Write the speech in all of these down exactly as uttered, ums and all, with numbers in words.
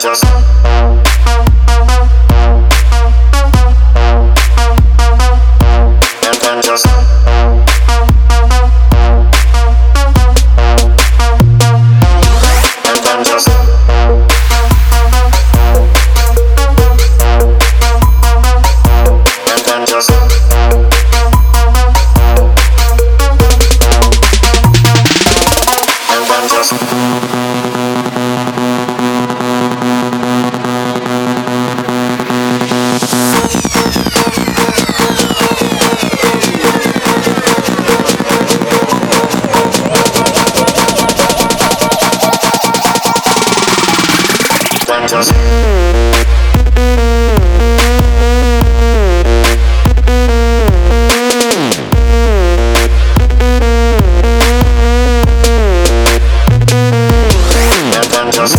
just and then just and then just and then just and then just then just and then just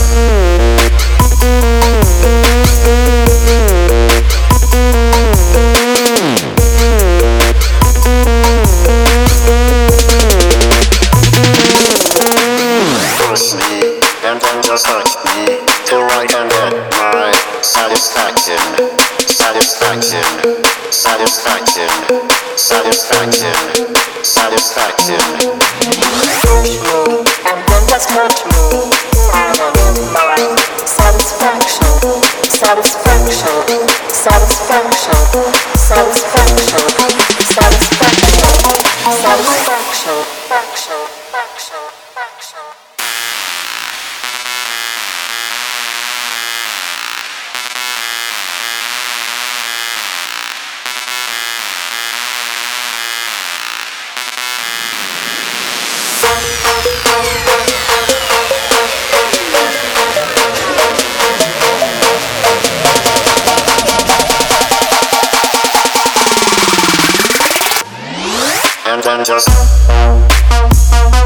push me and then just touch me till I can get my satisfaction, satisfaction, satisfaction, satisfaction, satisfaction. Push me and then just hurt me. I can get my satisfaction, satisfaction, satisfaction, satisfaction, satisfaction, satisfaction, faction, faction, faction. And then just